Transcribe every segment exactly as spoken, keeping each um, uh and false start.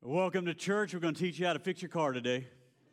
Welcome to church. We're going to teach you how to fix your car today.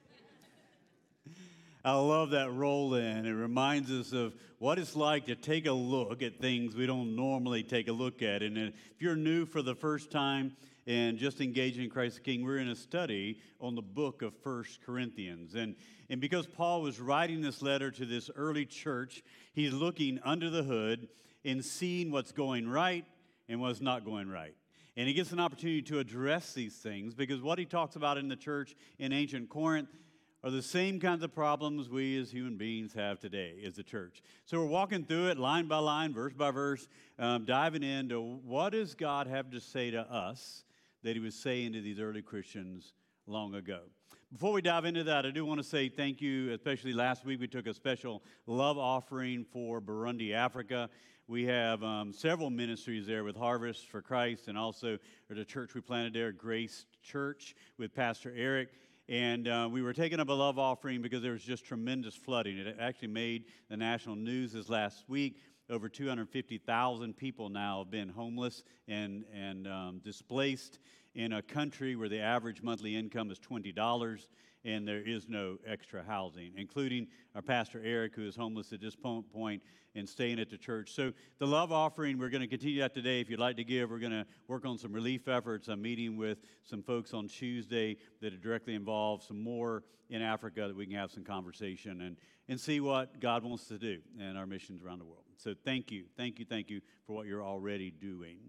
I love that roll in. It reminds us of what it's like to take a look at things we don't normally take a look at. And if you're new for the first time and just engaging in Christ the King, we're in a study on the book of First Corinthians. And, and because Paul was writing this letter to this early church, he's looking under the hood and seeing what's going right and what's not going right. And he gets an opportunity to address these things because what he talks about in the church in ancient Corinth are the same kinds of problems we as human beings have today as a church. So we're walking through it line by line, verse by verse, um, diving into what does God have to say to us that he was saying to these early Christians long ago. Before we dive into that, I do want to say thank you, especially last week we took a special love offering for Burundi, Africa. We have um, several ministries there with Harvest for Christ and also the church we planted there, Grace Church, with Pastor Eric. And uh, we were taking up a love offering because there was just tremendous flooding. It actually made the national news this last week. Over two hundred fifty thousand people now have been homeless and, and um, displaced in a country where the average monthly income is twenty dollars and there is no extra housing, including our Pastor Eric, who is homeless at this point and staying at the church. So the love offering, we're going to continue that today. If you'd like to give, we're going to work on some relief efforts. I'm meeting with some folks on Tuesday that are directly involved, some more in Africa that we can have some conversation and, and see what God wants to do in our missions around the world. So thank you, thank you, thank you for what you're already doing.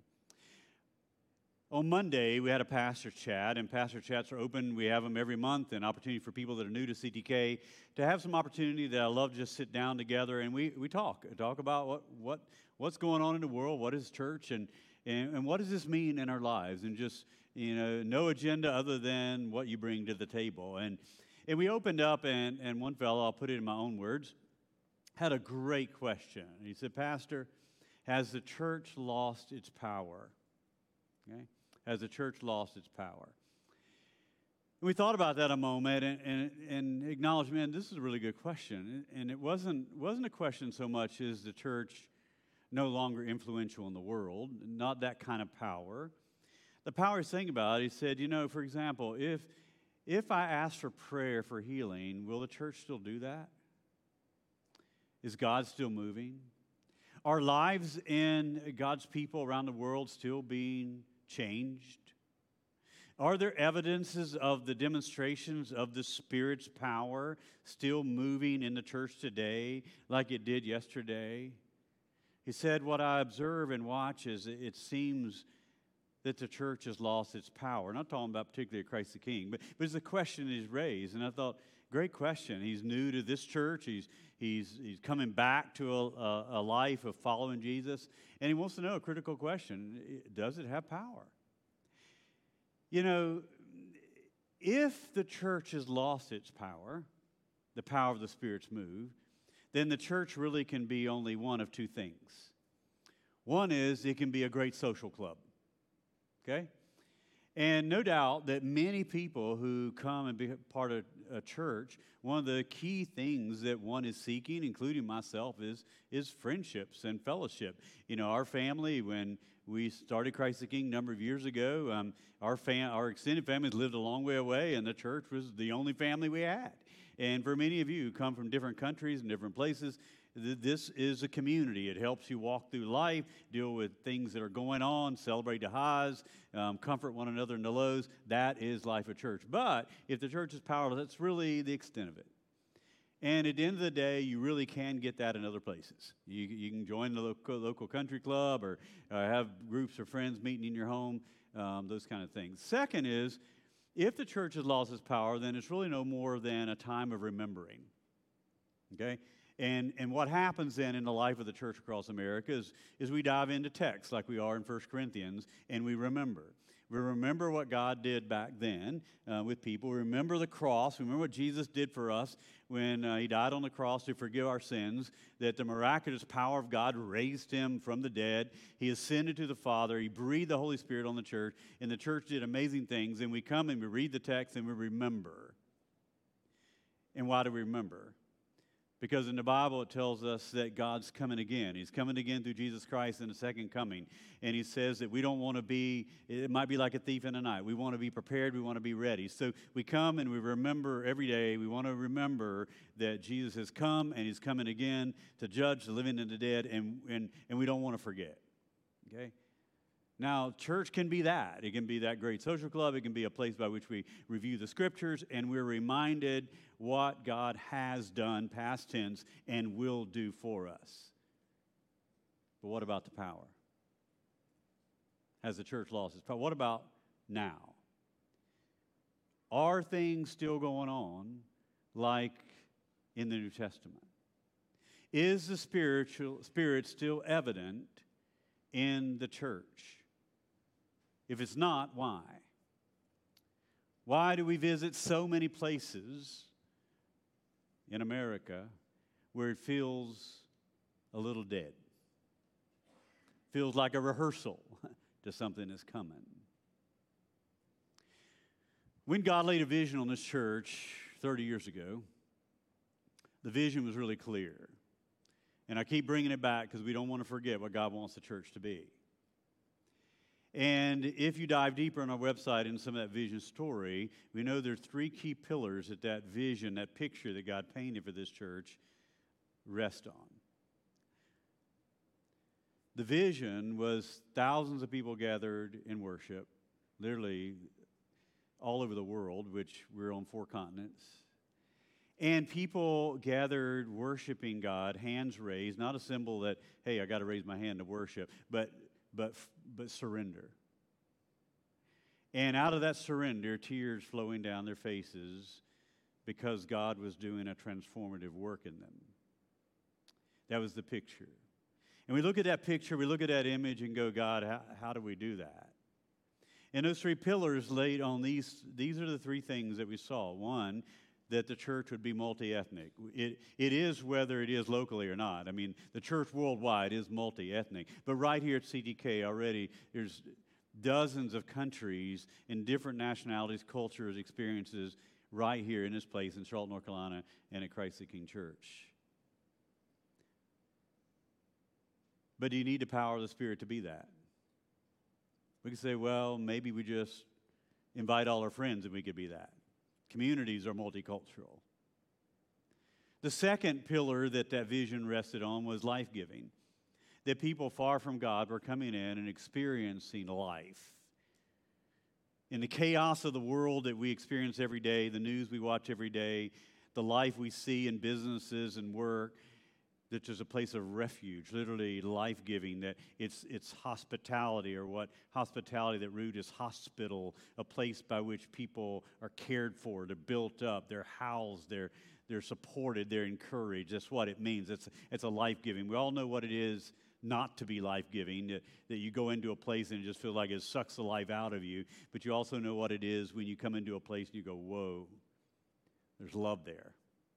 On Monday, we had a pastor chat, and pastor chats are open. We have them every month, an opportunity for people that are new to C T K to have some opportunity that I love to just sit down together, and we, we talk, talk about what, what what's going on in the world, what is church, and, and, and what does this mean in our lives, and just, you know, no agenda other than what you bring to the table. And, and we opened up, and, and one fellow, I'll put it in my own words, had a great question. He said, Pastor, has the church lost its power? Okay? Has the church lost its power? And we thought about that a moment and, and, and acknowledged, man, this is a really good question. And it wasn't, wasn't a question so much, is the church no longer influential in the world? Not that kind of power. The power he's saying about it, he said, you know, for example, if, if I ask for prayer for healing, will the church still do that? Is God still moving? Are lives in God's people around the world still being changed? Are there evidences of the demonstrations of the Spirit's power still moving in the church today like it did yesterday? He said, what I observe and watch is it seems that the church has lost its power. Not talking about particularly Christ the King, but, but it's a question he's raised. And I thought, great question. He's new to this church. He's he's he's coming back to a, a, a life of following Jesus. And he wants to know a critical question. Does it have power? You know, if the church has lost its power, the power of the Spirit's move, then the church really can be only one of two things. One is it can be a great social club. Okay? And no doubt that many people who come and be part of a church, one of the key things that one is seeking, including myself, is, is friendships and fellowship. You know, our family, when we started Christ the King a number of years ago, um, our, fam- our extended families lived a long way away, and the church was the only family we had. And for many of you who come from different countries and different places, this is a community. It helps you walk through life, deal with things that are going on, celebrate the highs, um, comfort one another in the lows. That is life of church. But if the church is powerless, that's really the extent of it. And at the end of the day, you really can get that in other places. You, you can join the local, local country club or uh, have groups of friends meeting in your home, um, those kind of things. Second is, if the church has lost its power, then it's really no more than a time of remembering. Okay? And, and what happens then in the life of the church across America is, is we dive into text like we are in First Corinthians, and we remember. We remember what God did back then uh, with people. We remember the cross. We remember what Jesus did for us when uh, he died on the cross to forgive our sins, that the miraculous power of God raised him from the dead. He ascended to the Father. He breathed the Holy Spirit on the church, and the church did amazing things. And we come and we read the text and we remember. And why do we remember? Because in the Bible, it tells us that God's coming again. He's coming again through Jesus Christ in the second coming. And he says that we don't want to be, it might be like a thief in the night. We want to be prepared. We want to be ready. So we come and we remember every day. We want to remember that Jesus has come and he's coming again to judge the living and the dead. And, and, and we don't want to forget. Okay? Now, church can be that. It can be that great social club. It can be a place by which we review the scriptures and we're reminded what God has done, past tense, and will do for us. But what about the power? Has the church lost its power? What about now? Are things still going on like in the New Testament? Is the spiritual Spirit still evident in the church? If it's not, why? Why do we visit so many places in America where it feels a little dead? Feels like a rehearsal to something that's coming. When God laid a vision on this church thirty years ago, the vision was really clear. And I keep bringing it back because we don't want to forget what God wants the church to be. And if you dive deeper on our website into some of that vision story, we know there are three key pillars that that vision, that picture that God painted for this church rest on. The vision was thousands of people gathered in worship, literally all over the world, which we're on four continents. And people gathered worshiping God, hands raised, not a symbol that, hey, I got to raise my hand to worship, but but but surrender. And out of that surrender, tears flowing down their faces because God was doing a transformative work in them. That was the picture. And we look at that picture, we look at that image and go, God, how, how do we do that? And those three pillars laid on these, these are the three things that we saw. One, that the church would be multi-ethnic. It, it is whether it is locally or not. I mean, the church worldwide is multi-ethnic. But right here at C D K already, there's dozens of countries in different nationalities, cultures, experiences right here in this place in Charlotte, North Carolina, and at Christ the King Church. But do you need the power of the Spirit to be that? We can say, well, maybe we just invite all our friends and we could be that. Communities are multicultural. The second pillar that that vision rested on was life-giving. That people far from God were coming in and experiencing life. In the chaos of the world that we experience every day, the news we watch every day, the life we see in businesses and work, that there's a place of refuge, literally life-giving, that it's it's hospitality, or what hospitality, that root is hospital, a place by which people are cared for, they're built up, they're housed, they're they're supported, they're encouraged. That's what it means. It's, it's a life-giving. We all know what it is not to be life-giving, that, that you go into a place and it just feels like it sucks the life out of you, but you also know what it is when you come into a place and you go, whoa, there's love there.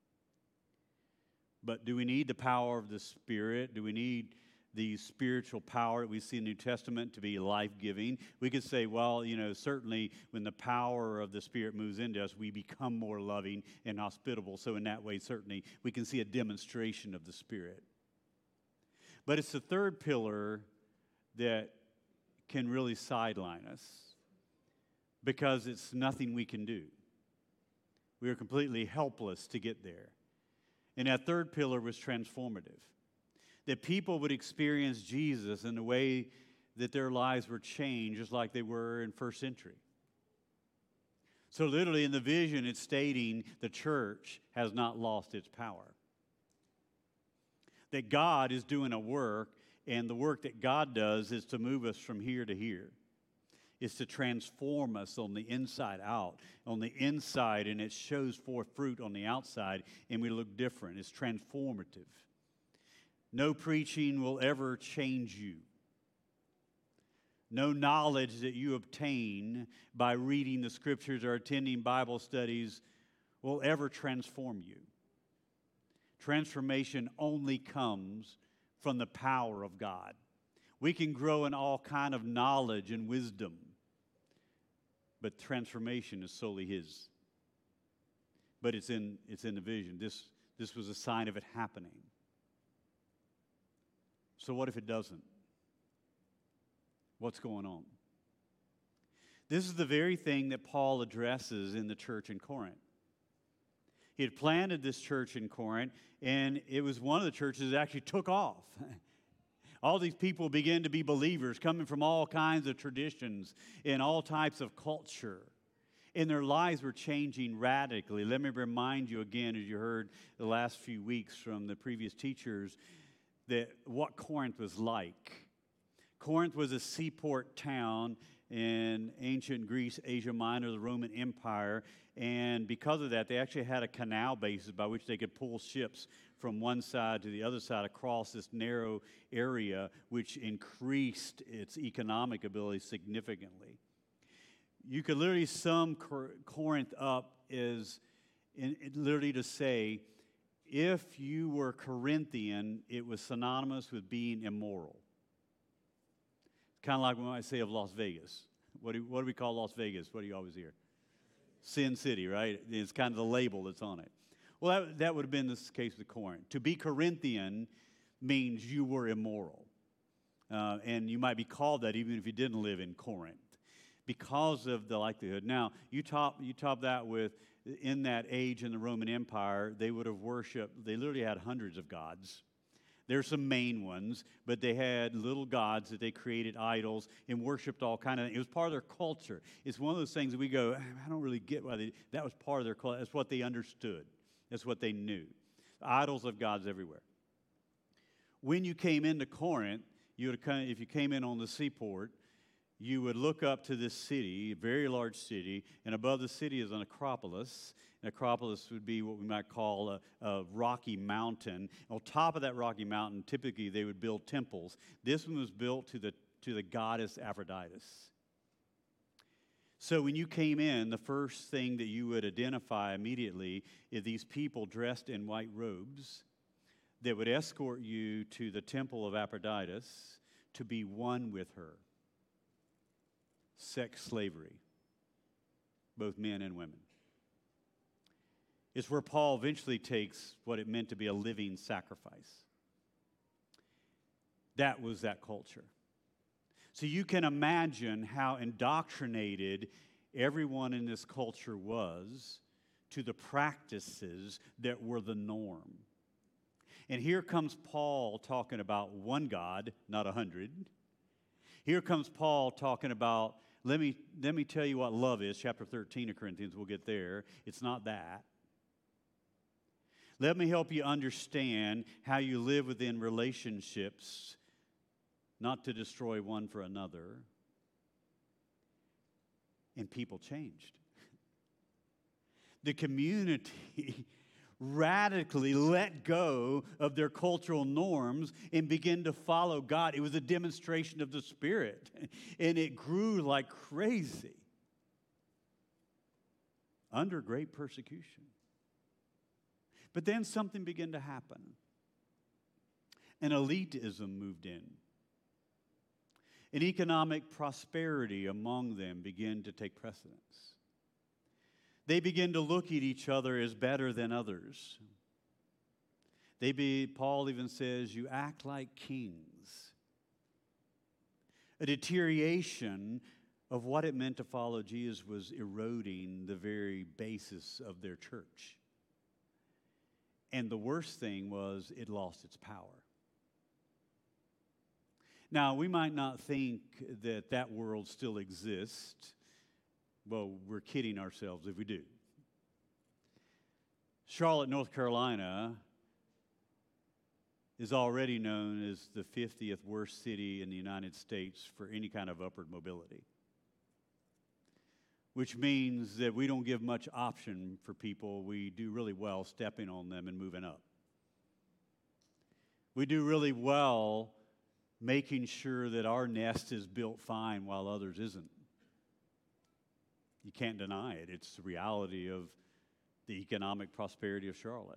But do we need the power of the Spirit? Do we need the spiritual power that we see in the New Testament to be life-giving? We could say, well, you know, certainly when the power of the Spirit moves into us, we become more loving and hospitable. So in that way, certainly, we can see a demonstration of the Spirit. But it's the third pillar that can really sideline us, because it's nothing we can do. We are completely helpless to get there. And that third pillar was transformative. That people would experience Jesus in the way that their lives were changed, just like they were in first century. So literally in the vision, it's stating the church has not lost its power. That God is doing a work, and the work that God does is to move us from here to here. Is to transform us on the inside out, on the inside, and it shows forth fruit on the outside, and we look different. It's transformative. No preaching will ever change you. No knowledge that you obtain by reading the scriptures or attending Bible studies will ever transform you. Transformation only comes from the power of God. We can grow in all kind of knowledge and wisdom, but transformation is solely His. But it's in it's in the vision. This This was a sign of it happening. So what if it doesn't? What's going on? This is the very thing that Paul addresses in the church in Corinth. He had planted this church in Corinth, and it was one of the churches that actually took off. All these people began to be believers, coming from all kinds of traditions and all types of culture. And their lives were changing radically. Let me remind you again, as you heard the last few weeks from the previous teachers, that what Corinth was like. Corinth was a seaport town in ancient Greece, Asia Minor, the Roman Empire. And because of that, they actually had a canal basis by which they could pull ships from one side to the other side across this narrow area, which increased its economic ability significantly. You could literally sum Corinth up as in, literally to say, if you were Corinthian, it was synonymous with being immoral. Kind of like when I say of Las Vegas. What do, what do we call Las Vegas? What do you always hear? Sin City, right? It's kind of the label that's on it. Well, that, that would have been the case with Corinth. To be Corinthian means you were immoral. Uh, and you might be called that even if you didn't live in Corinth because of the likelihood. Now, you top, you top that with, in that age in the Roman Empire, they would have worshipped, they literally had hundreds of gods. There's some main ones, but they had little gods that they created, idols, and worshipped all kind of things. It was part of their culture. It's one of those things that we go, I don't really get why they, that was part of their culture. That's what they understood. That's what they knew. Idols of gods everywhere. When you came into Corinth, you would come, if you came in on the seaport, you would look up to this city, a very large city, and above the city is an Acropolis. An Acropolis would be what we might call a, a rocky mountain. On top of that rocky mountain, typically they would build temples. This one was built to the, to the goddess Aphrodite. So when you came in, the first thing that you would identify immediately is these people dressed in white robes that would escort you to the temple of Aphrodite to be one with her. Sex slavery, both men and women. It's where Paul eventually takes what it meant to be a living sacrifice. That was that culture. So you can imagine how indoctrinated everyone in this culture was to the practices that were the norm. And here comes Paul talking about one God, not a hundred. Here comes Paul talking about, let me, let me tell you what love is, chapter thirteen of Corinthians, we'll get there. It's not that. Let me help you understand how you live within relationships, not to destroy one for another. And people changed. The community radically let go of their cultural norms and begin to follow God. It was a demonstration of the Spirit, and it grew like crazy under great persecution. But then something began to happen. An elitism moved in. An economic prosperity among them began to take precedence. They begin to look at each other as better than others. They be, Paul even says, you act like kings. A deterioration of what it meant to follow Jesus was eroding the very basis of their church. And the worst thing was it lost its power. Now, we might not think that that world still exists. Well, we're kidding ourselves if we do. Charlotte, North Carolina is already known as the fiftieth worst city in the United States for any kind of upward mobility, which means that we don't give much option for people. We do really well stepping on them and moving up. We do really well making sure that our nest is built fine while others isn't. You can't deny it. It's the reality of the economic prosperity of Charlotte.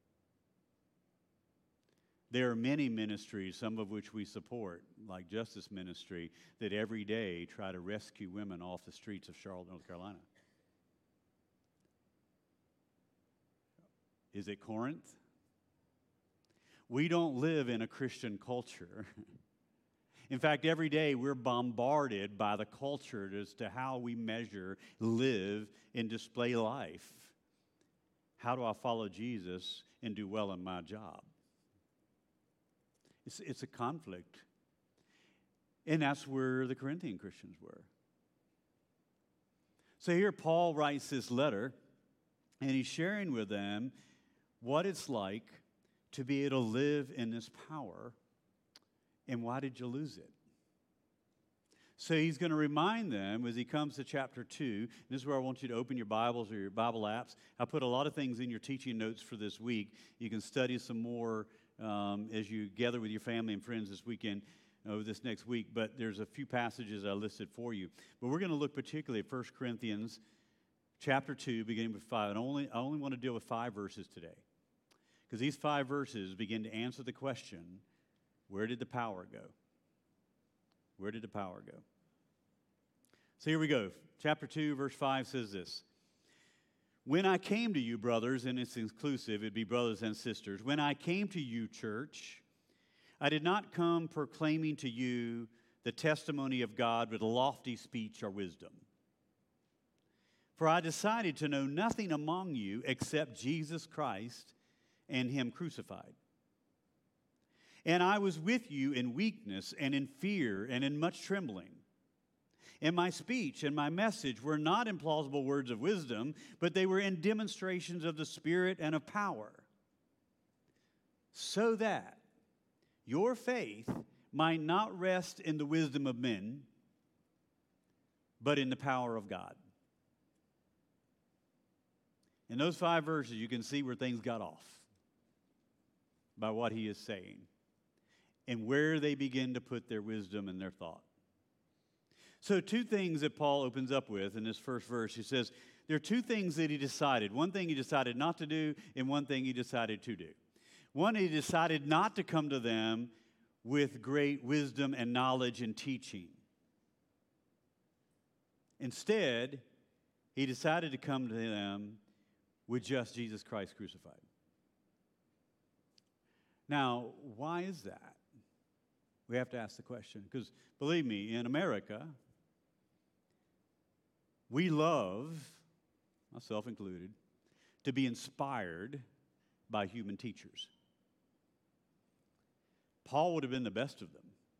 There are many ministries, some of which we support, like Justice Ministry, that every day try to rescue women off the streets of Charlotte, North Carolina. Is it Corinth? We don't live in a Christian culture. In fact, every day we're bombarded by the culture as to how we measure, live, and display life. How do I follow Jesus and do well in my job? It's, it's a conflict. And that's where the Corinthian Christians were. So here Paul writes this letter, and he's sharing with them what it's like to be able to live in this power, and why did you lose it? So he's going to remind them as he comes to chapter two. And this is where I want you to open your Bibles or your Bible apps. I put a lot of things in your teaching notes for this week. You can study some more um, as you gather with your family and friends this weekend, over this next week. But there's a few passages I listed for you. But we're going to look particularly at First Corinthians chapter two, beginning with five. And I only, I only want to deal with five verses today, because these five verses begin to answer the question, where did the power go? Where did the power go? So here we go. Chapter two, verse five says this. When I came to you, brothers, and it's inclusive, it'd be brothers and sisters. When I came to you, church, I did not come proclaiming to you the testimony of God with lofty speech or wisdom. For I decided to know nothing among you except Jesus Christ and Him crucified. And I was with you in weakness and in fear and in much trembling. And my speech and my message were not in plausible words of wisdom, but they were in demonstrations of the Spirit and of power, so that your faith might not rest in the wisdom of men, but in the power of God. In those five verses, you can see where things got off by what he is saying, and where they begin to put their wisdom and their thought. So two things that Paul opens up with in this first verse. He says there are two things that he decided. One thing he decided not to do, and one thing he decided to do. One, he decided not to come to them with great wisdom and knowledge and teaching. Instead, he decided to come to them with just Jesus Christ crucified. Now, why is that? We have to ask the question, because believe me, in America, we love, myself included, to be inspired by human teachers. Paul would have been the best of them.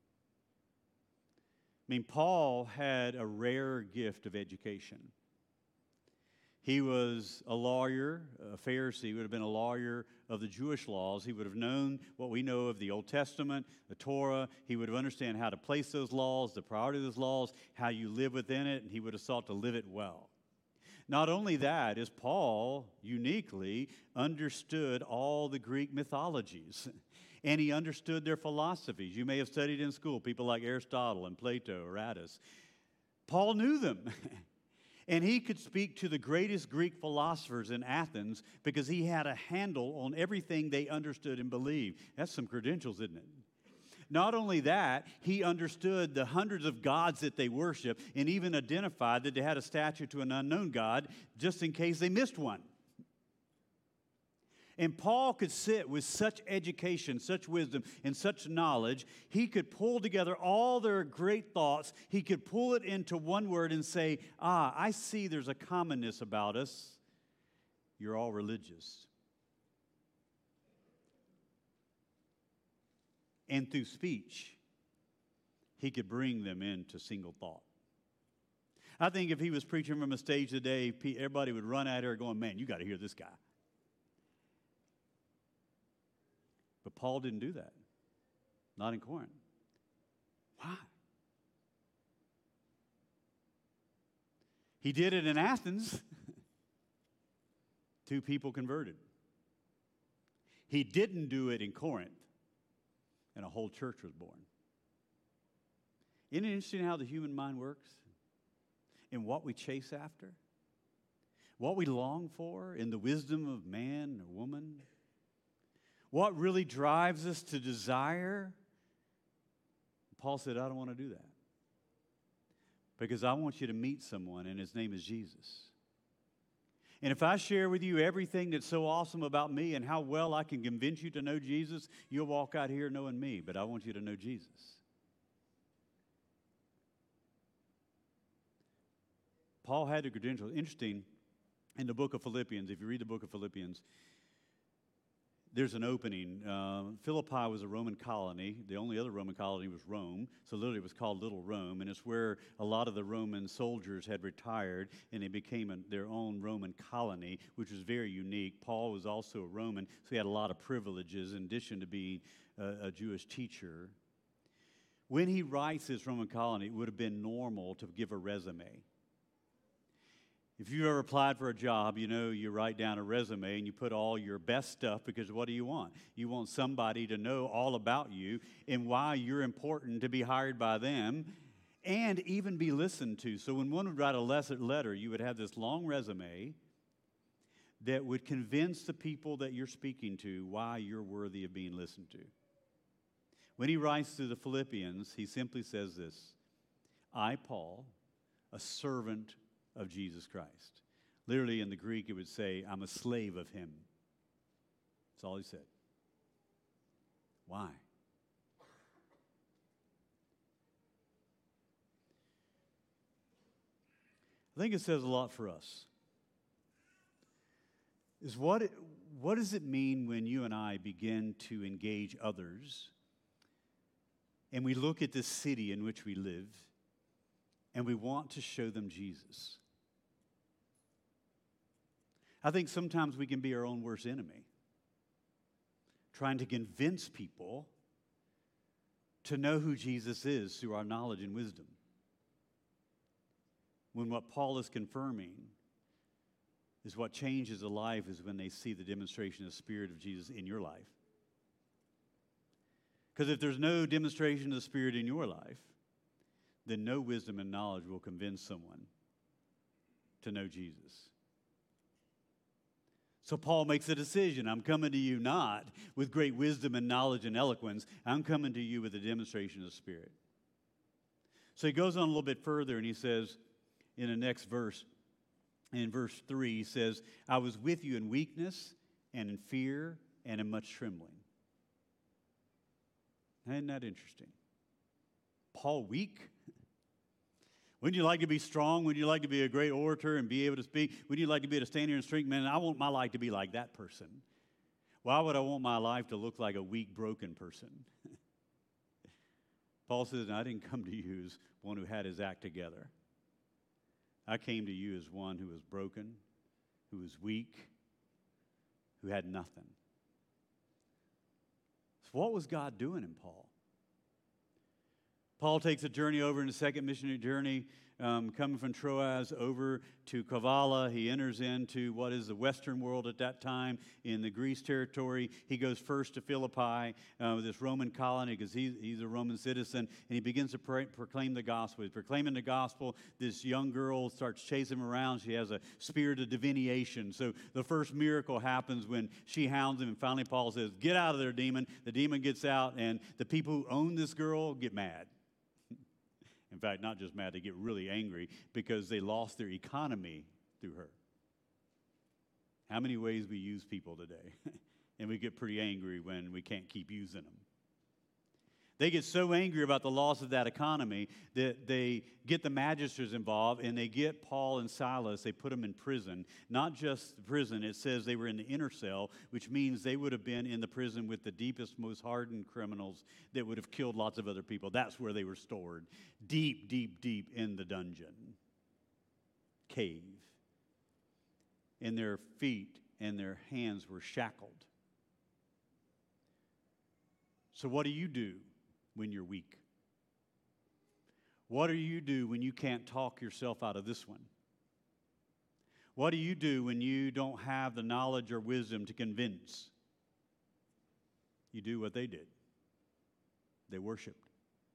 I mean, Paul had a rare gift of education. He was a lawyer, a Pharisee. He would have been a lawyer of the Jewish laws. He would have known what we know of the Old Testament, the Torah. He would have understood how to place those laws, the priority of those laws, how you live within it, and he would have sought to live it well. Not only that, is Paul uniquely understood all the Greek mythologies, and he understood their philosophies. You may have studied in school people like Aristotle and Plato, Aratus. Paul knew them. And he could speak to the greatest Greek philosophers in Athens because he had a handle on everything they understood and believed. That's some credentials, isn't it? Not only that, he understood the hundreds of gods that they worship and even identified that they had a statue to an unknown god just in case they missed one. And Paul could sit with such education, such wisdom, and such knowledge. He could pull together all their great thoughts. He could pull it into one word and say, ah, I see there's a commonness about us. You're all religious. And through speech, he could bring them into single thought. I think if he was preaching from a stage today, everybody would run at her going, man, you got to hear this guy. But Paul didn't do that. Not in Corinth. Why? He did it in Athens. Two people converted. He didn't do it in Corinth, and a whole church was born. Isn't it interesting how the human mind works? And what we chase after? What we long for in the wisdom of man or woman? What really drives us to desire? Paul said, I don't want to do that. Because I want you to meet someone, and his name is Jesus. And if I share with you everything that's so awesome about me and how well I can convince you to know Jesus, you'll walk out here knowing me, but I want you to know Jesus. Paul had the credentials. Interesting, in the book of Philippians, if you read the book of Philippians, there's an opening. Uh, Philippi was a Roman colony. The only other Roman colony was Rome, so literally it was called Little Rome, and it's where a lot of the Roman soldiers had retired, and they became a, their own Roman colony, which was very unique. Paul was also a Roman, so he had a lot of privileges in addition to being a, a Jewish teacher. When he writes this Roman colony, it would have been normal to give a resume. If you've ever applied for a job, you know you write down a resume and you put all your best stuff, because what do you want? You want somebody to know all about you and why you're important to be hired by them and even be listened to. So when one would write a letter, you would have this long resume that would convince the people that you're speaking to why you're worthy of being listened to. When he writes to the Philippians, he simply says this: I, Paul, a servant of Jesus Christ. Literally in the Greek, it would say, I'm a slave of him. That's all he said. Why? I think it says a lot for us. Is what, it, what does it mean when you and I begin to engage others and we look at this city in which we live and we want to show them Jesus? I think sometimes we can be our own worst enemy, trying to convince people to know who Jesus is through our knowledge and wisdom. When what Paul is confirming is what changes a life is when they see the demonstration of the Spirit of Jesus in your life. Because if there's no demonstration of the Spirit in your life, then no wisdom and knowledge will convince someone to know Jesus. So Paul makes a decision. I'm coming to you not with great wisdom and knowledge and eloquence. I'm coming to you with a demonstration of the Spirit. So he goes on a little bit further and he says in the next verse, in verse three, he says, I was with you in weakness and in fear and in much trembling. Isn't that interesting? Paul weak? Wouldn't you like to be strong? Wouldn't you like to be a great orator and be able to speak? Wouldn't you like to be able to stand here and speak? Man, I want my life to be like that person. Why would I want my life to look like a weak, broken person? Paul says, I didn't come to you as one who had his act together. I came to you as one who was broken, who was weak, who had nothing. So what was God doing in Paul? Paul takes a journey over in the second missionary journey, um, coming from Troas over to Kavala. He enters into what is the Western world at that time in the Greece territory. He goes first to Philippi, uh, this Roman colony, because he's, he's a Roman citizen, and he begins to pray, proclaim the gospel. He's proclaiming the gospel. This young girl starts chasing him around. She has a spirit of divination. So the first miracle happens when she hounds him, and finally Paul says, get out of there, demon. The demon gets out, and the people who own this girl get mad. In fact, not just mad, they get really angry because they lost their economy through her. How many ways we use people today? And we get pretty angry when we can't keep using them. They get so angry about the loss of that economy that they get the magistrates involved and they get Paul and Silas, they put them in prison. Not just the prison, it says they were in the inner cell, which means they would have been in the prison with the deepest, most hardened criminals that would have killed lots of other people. That's where they were stored. Deep, deep, deep in the dungeon. Cave. And their feet and their hands were shackled. So what do you do when you're weak? What do you do when you can't talk yourself out of this one? What do you do when you don't have the knowledge or wisdom to convince? You do what they did. They worshiped.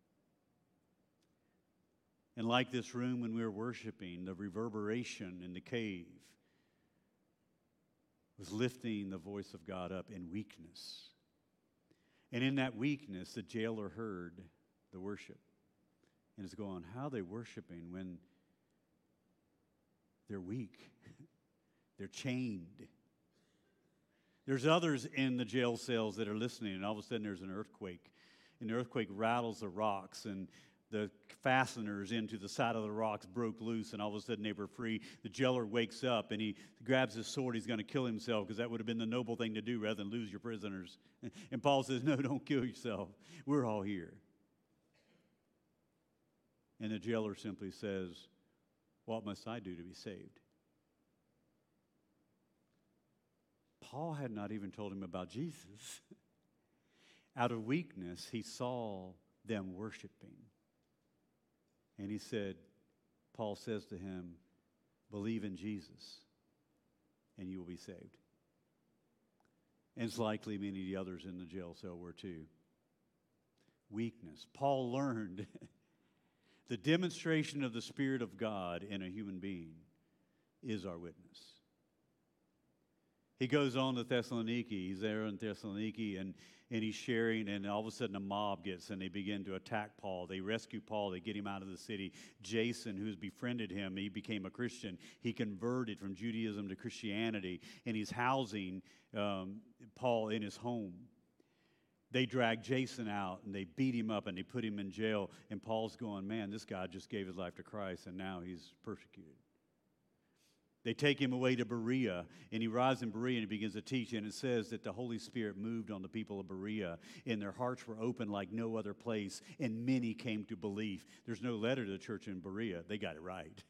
And like this room when we were worshiping, the reverberation in the cave was lifting the voice of God up in weakness. And in that weakness, the jailer heard the worship. And is going, how are they worshiping when they're weak? They're chained. There's others in the jail cells that are listening, and all of a sudden there's an earthquake. And the earthquake rattles the rocks, and the fasteners into the side of the rocks broke loose, and all of a sudden they were free. The jailer wakes up, and he grabs his sword. He's going to kill himself because that would have been the noble thing to do rather than lose your prisoners. And Paul says, no, don't kill yourself. We're all here. And the jailer simply says, what must I do to be saved? Paul had not even told him about Jesus. Out of weakness, he saw them worshiping. And he said, Paul says to him, believe in Jesus, and you will be saved. And it's likely many of the others in the jail cell were too. Weakness. Paul learned the demonstration of the Spirit of God in a human being is our witness. He goes on to Thessaloniki. He's there in Thessaloniki, and, and he's sharing, and all of a sudden a mob gets, and they begin to attack Paul. They rescue Paul. They get him out of the city. Jason, who's befriended him, he became a Christian. He converted from Judaism to Christianity, and he's housing um, Paul in his home. They drag Jason out, and they beat him up, and they put him in jail. And Paul's going, man, this guy just gave his life to Christ, and now he's persecuted. They take him away to Berea, and he arrives in Berea and he begins to teach. And it says that the Holy Spirit moved on the people of Berea, and their hearts were open like no other place, and many came to belief. There's no letter to the church in Berea. They got it right.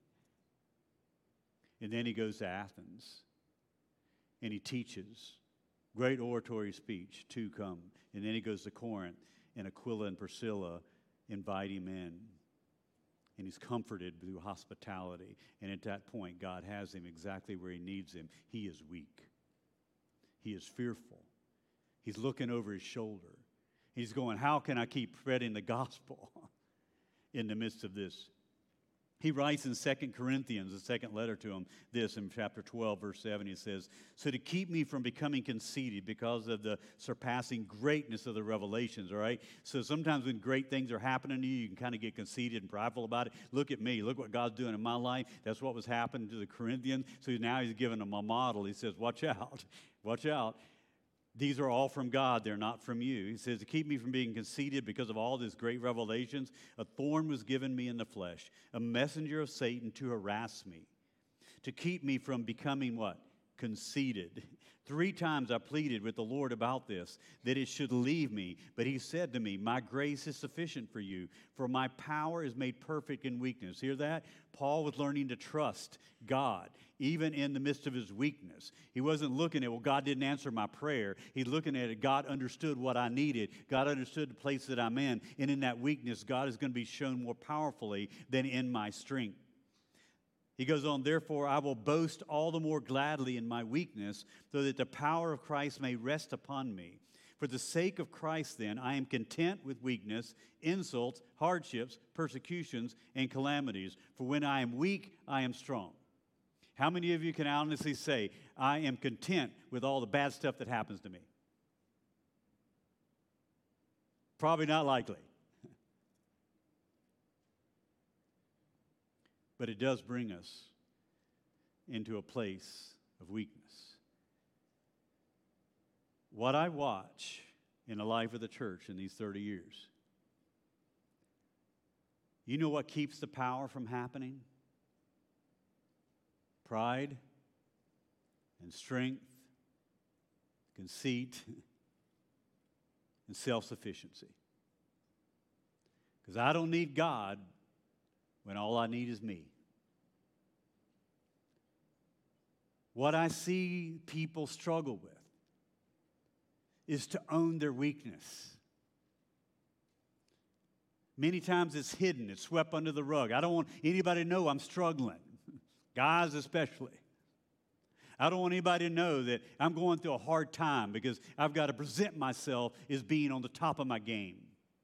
And then he goes to Athens, and he teaches. Great oratory speech, two come. And then he goes to Corinth, and Aquila and Priscilla invite him in. And he's comforted through hospitality. And at that point, God has him exactly where he needs him. He is weak. He is fearful. He's looking over his shoulder. He's going, how can I keep spreading the gospel in the midst of this? He writes in Second Corinthians, the second letter to him, this in chapter twelve, verse seven, he says, so to keep me from becoming conceited because of the surpassing greatness of the revelations, all right? So sometimes when great things are happening to you, you can kind of get conceited and prideful about it. Look at me. Look what God's doing in my life. That's what was happening to the Corinthians. So now he's giving them a model. He says, watch out. Watch out. These are all from God. They're not from you. He says, to keep me from being conceited because of all these great revelations, a thorn was given me in the flesh, a messenger of Satan to harass me, to keep me from becoming what? Conceited. Three times I pleaded with the Lord about this, that it should leave me. But he said to me, my grace is sufficient for you, for my power is made perfect in weakness. Hear that? Paul was learning to trust God, even in the midst of his weakness. He wasn't looking at, well, God didn't answer my prayer. He's looking at it, God understood what I needed. God understood the place that I'm in. And in that weakness, God is going to be shown more powerfully than in my strength. He goes on, therefore, I will boast all the more gladly in my weakness, so that the power of Christ may rest upon me. For the sake of Christ, then, I am content with weakness, insults, hardships, persecutions, and calamities. For when I am weak, I am strong. How many of you can honestly say, I am content with all the bad stuff that happens to me? Probably not likely. But it does bring us into a place of weakness. What I watch in the life of the church in these thirty years, you know what keeps the power from happening? Pride and strength, conceit, and self-sufficiency. Because I don't need God when all I need is me. What I see people struggle with is to own their weakness. Many times it's hidden, it's swept under the rug. I don't want anybody to know I'm struggling, guys especially. I don't want anybody to know that I'm going through a hard time because I've got to present myself as being on the top of my game.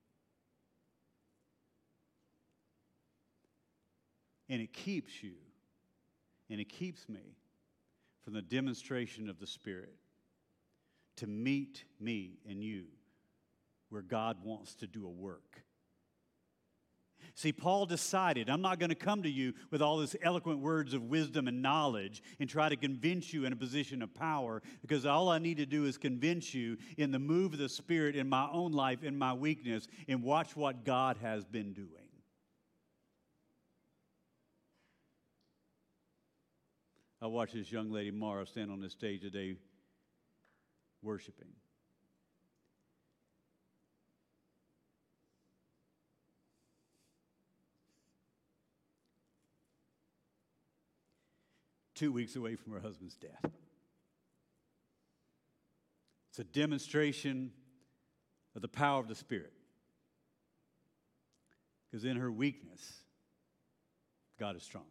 And it keeps you, and it keeps me from the demonstration of the Spirit to meet me and you where God wants to do a work. See, Paul decided, I'm not going to come to you with all these eloquent words of wisdom and knowledge and try to convince you in a position of power, because all I need to do is convince you in the move of the Spirit in my own life, in my weakness, and watch what God has been doing. I watched this young lady, Mara, stand on this stage today worshiping. Two weeks away from her husband's death. It's a demonstration of the power of the Spirit. Because in her weakness, God is strong.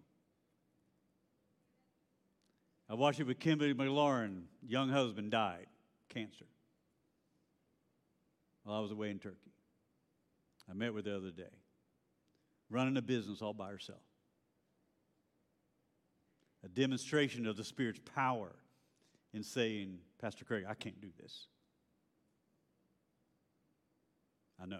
I watched it with Kimberly McLaurin. Young husband died, cancer, while I was away in Turkey. I met with her the other day, running a business all by herself. A demonstration of the Spirit's power in saying, Pastor Craig, I can't do this. I know.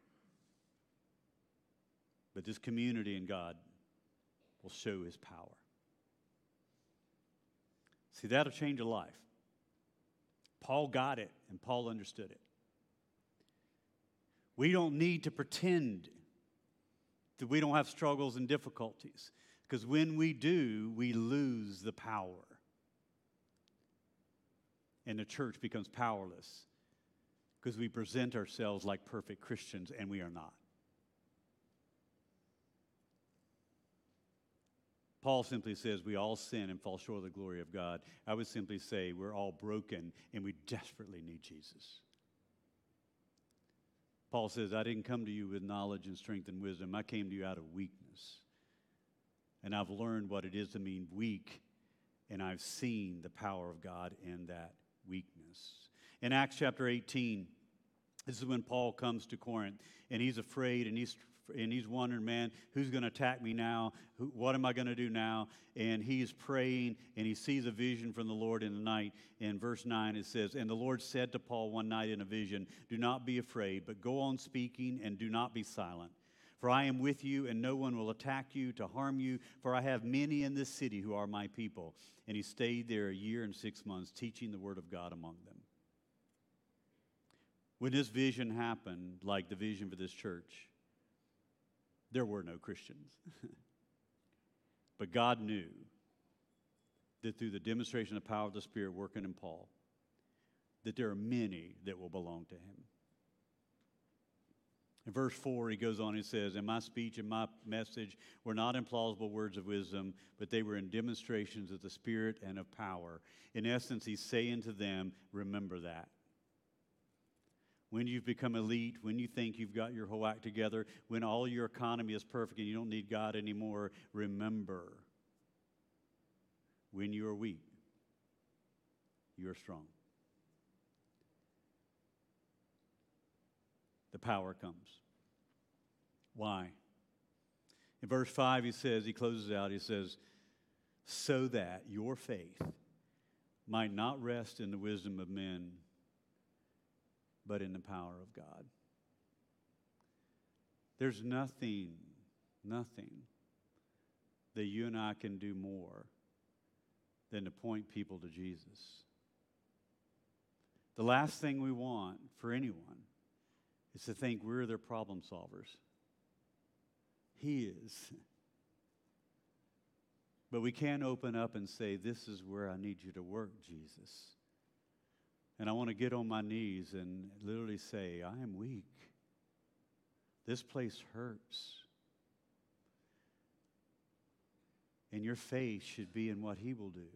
But this community in God will show His power. See, that'll change a life. Paul got it, and Paul understood it. We don't need to pretend that we don't have struggles and difficulties, because when we do, we lose the power. And the church becomes powerless because we present ourselves like perfect Christians, and we are not. Paul simply says we all sin and fall short of the glory of God. I would simply say we're all broken and we desperately need Jesus. Paul says, I didn't come to you with knowledge and strength and wisdom. I came to you out of weakness. And I've learned what it is to mean weak, and I've seen the power of God in that weakness. In Acts chapter eighteen, this is when Paul comes to Corinth, and he's afraid, and he's and he's wondering, man, who's going to attack me now? Who, what am I going to do now? And he's praying, and he sees a vision from the Lord in the night. In verse nine, it says, and the Lord said to Paul one night in a vision, do not be afraid, but go on speaking, and do not be silent. For I am with you, and no one will attack you to harm you, for I have many in this city who are my people. And he stayed there a year and six months, teaching the word of God among them. When this vision happened, like the vision for this church, there were no Christians. But God knew that through the demonstration of the power of the Spirit working in Paul, that there are many that will belong to him. In verse four, he goes on and says, and my speech and my message were not in plausible words of wisdom, but they were in demonstrations of the Spirit and of power. In essence, he's saying to them, remember that. When you've become elite, when you think you've got your whole act together, when all your economy is perfect and you don't need God anymore, remember, when you are weak, you are strong. The power comes. Why? In verse five, he says, he closes out, he says, so that your faith might not rest in the wisdom of men, but in the power of God. There's nothing, nothing that you and I can do more than to point people to Jesus. The last thing we want for anyone is to think we're their problem solvers. He is. But we can open up and say, this is where I need you to work, Jesus. And I want to get on my knees and literally say, I am weak. This place hurts. And your faith should be in what he will do.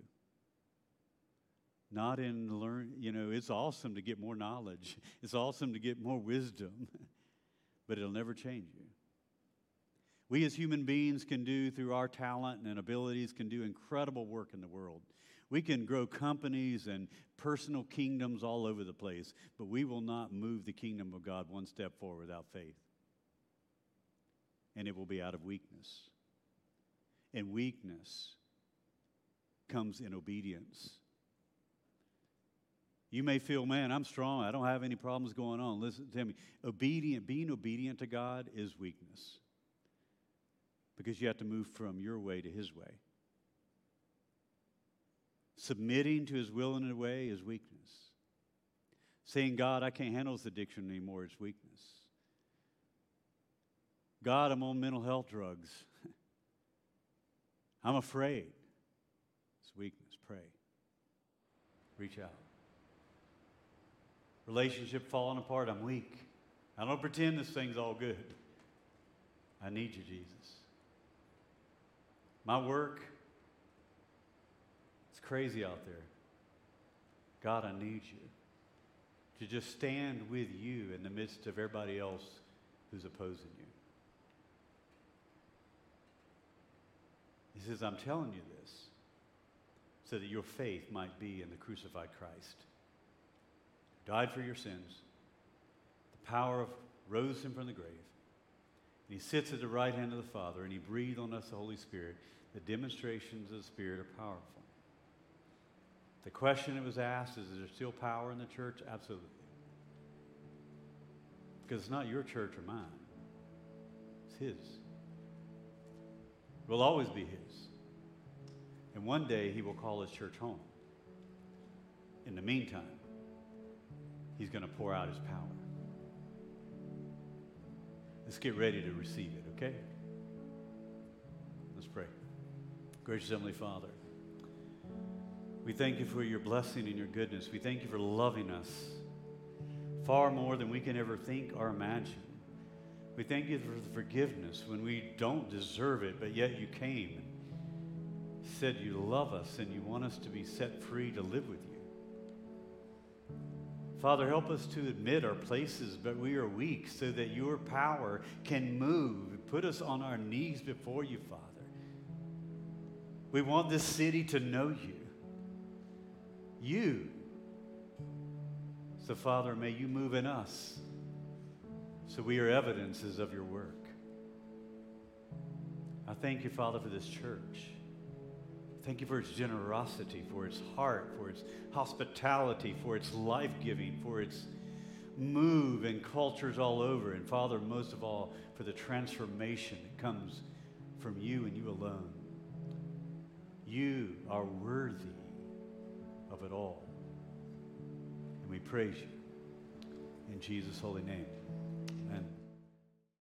Not in learn, you know, it's awesome to get more knowledge. It's awesome to get more wisdom. But it'll never change you. We as human beings can do, through our talent and abilities, can do incredible work in the world. We can grow companies and personal kingdoms all over the place, but we will not move the kingdom of God one step forward without faith. And it will be out of weakness. And weakness comes in obedience. You may feel, man, I'm strong. I don't have any problems going on. Listen to me. Obedient, being obedient to God is weakness. because you have to move from your way to his way. Submitting to his will in a way is weakness. Saying, God, I can't handle this addiction anymore is weakness. God, I'm on mental health drugs. I'm afraid. It's weakness. Pray. Reach out. Relationship falling apart. I'm weak. I don't pretend this thing's all good. I need you, Jesus. My work, it's crazy out there. God, I need you to just stand with you in the midst of everybody else who's opposing you. He says, I'm telling you this so that your faith might be in the crucified Christ. Died for your sins. The power of rose him from the grave. And he sits at the right hand of the Father, and he breathed on us the Holy Spirit. The demonstrations of the Spirit are powerful. The question that was asked is, is there still power in the church? Absolutely. Because it's not your church or mine. It's his. It will always be his. And one day he will call his church home. In the meantime, he's going to pour out his power. Let's get ready to receive it, okay? Let's pray. Gracious Heavenly Father, we thank you for your blessing and your goodness. We thank you for loving us far more than we can ever think or imagine. We thank you for the forgiveness when we don't deserve it, but yet you came and said you love us and you want us to be set free to live with you. Father, help us to admit our places, but we are weak, so that your power can move. Put us on our knees before you, Father. We want this city to know you. You. So, Father, may you move in us so we are evidences of your work. I thank you, Father, for this church. Thank you for its generosity, for its heart, for its hospitality, for its life-giving, for its move in cultures all over. And Father, most of all, for the transformation that comes from you and you alone. You are worthy of it all. And we praise you. In Jesus' holy name.